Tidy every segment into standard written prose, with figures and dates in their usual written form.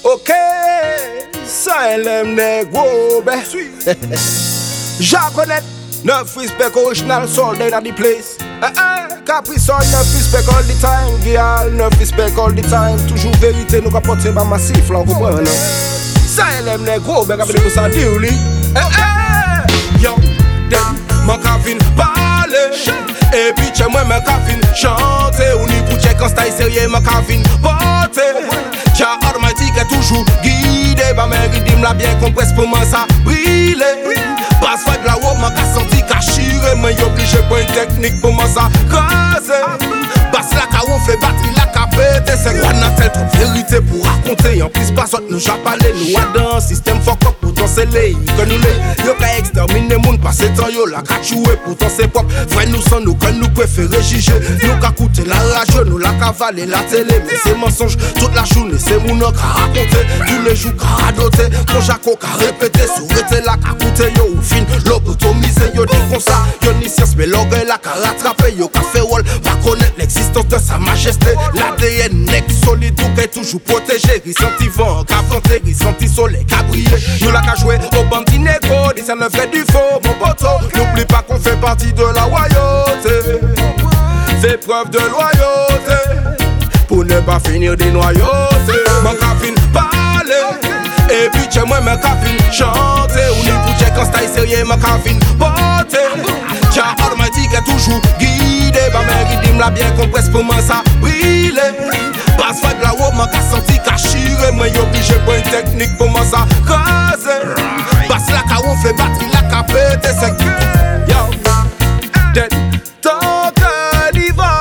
Ok, ça elle aime les gros ben. J'acconnais, neuf respect original soldat in the place. Capri son, neuf respect all the time. Girl, neuf respect all the time. Toujours vérité, nous capoter ma massif, là, vous comprenez? Ça elle aime les gros ben, comme ça dit, oui. Yo, dem, ma cafine parler. Et puis chez moi, ma cafine chanter. On y pour check quand c'est sérieux, ma cafine porter. Jah Almighty qui est toujours guidé. Bah, mais il l'a bien compresse pour moi, ça brille. Passe fait de la haut, ma casse senti cachiré. Mais y obligé pour une technique pour moi, ça craser. Passe la caron fait batterie, la capette. C'est quoi n'a-t-elle trop vérité pour raconter. En plus, pas soit nous japalés, nous adans. Système fuck up, pourtant c'est les que nous les. Yo ka exterminer moun, passe temps yo la ka choué. Pourtant c'est pop, frère nous sans nous, que nous préférons juger. Nous ka coûter la radio, nous la cavaler la télé. Mais c'est mensonge, toute la journée, c'est moun qui a raconté. Tous les jours qui a doté, mon jaco qui a répété. Sourete la ka coûté yo ou fin, lobotomisé yo dit comme ça. Yo ni science, mais l'orgueil la ka rattrapé. Yo ka fait wall, va connaître l'existence de sa majesté. L'ADN n'est solide, tout est toujours protégé. Ressenti vent, qu'a fronté, ressenti soleil, qu'a brillé. Nous la ka joué au bandit négo, dit ça ne fait du faux, mon poteau. N'oublie pas qu'on fait partie de la royauté. Fais preuve de loyauté, pour ne pas finir des noyautés. Ma cafine parler, et puis chez moi ma cafine chanter. On est pour check quand c'est sérieux, ma cafine porter. Jah Almighty qui est toujours guidé. Bah mais il l'a bien compresse pour moi ça brille. Passe fait de la haut, ma casse senti cachiré. Mais y obligé pour une technique pour moi ça craser. Passe la caron fait batterie, la capette. C'est qui? Yo, dead. Tant que n'y va.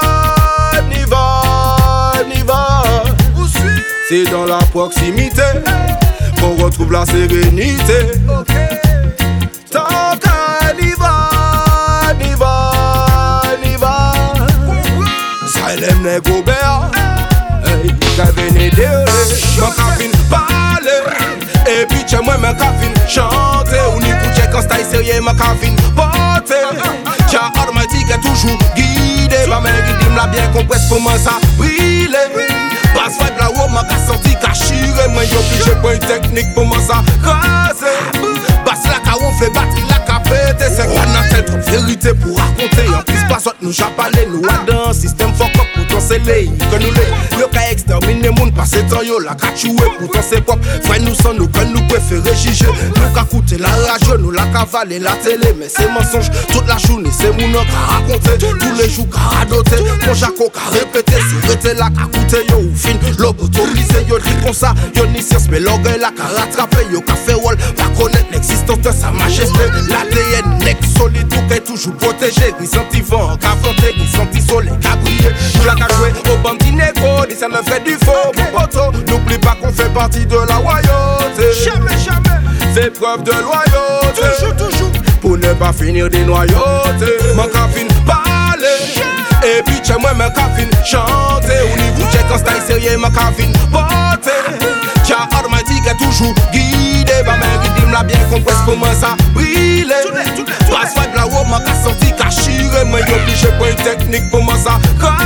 C'est dans la proximité qu'on retrouve la sérénité. Tant qu'elle y va. Ça elle aime les gobert. Hey, qu'elle venait de ma cafine parler. Et puis chez moi ma cafine chanter. On y pour check quand c'est sérieux, ma cafine porter. Jah Almighty qui est toujours guidé. Bah mais il l'a bien compresse pour moi ça brille. Passe fait de la haut, ma casse senti cachiré. Mais y obligé pour une technique pour moi ça craser. Passe la caron fait batterie, la capette. C'est quoi n'a-t-elle trop vérité pour raconter. En plus pas soit nous japalés, nous adans. Système fuck up, pourtant c'est les que nous les. Yo ka exterminer moun, passe temps yo la ka choué. Pourtant c'est pop, frère nous sans nous, que nous préférons juger. Nous ka coûter la radio, nous la cavaler la télé. Mais c'est mensonge, toute la journée c'est moun qui a raconté. Tous les jours qui a doté, mon jaco qui a répété. Sourete la ka coûter yo ou fin, lobotomisé yo dit comme ça. Yo ni science, mais l'orgueil la ka rattrapé. Yo ka fait wall, va connaître l'existence de sa majesté. L'ADN n'est solide, tout est toujours protégé. Ressenti vent, qu'a fronté, ressenti soleil, qu'a brillé. Nous la ka joué au bandit négo, dit ça ne fait du faux, mon poteau. N'oublie pas qu'on fait partie de la royauté. Jamais, jamais. Fais preuve de loyauté. Toujours. Pour ne pas finir des noyautés. Ma cafine parler. Et puis chez moi ma cafine chanter. On y vous check quand c'est sérieux, ma cafine porter. Jah Almighty qui est toujours guidé. Bah mais il l'a bien compresse pour moi ça brille. Passe fait de la haut, ma casse senti cachiré. Mais y obligé pour une technique pour moi ça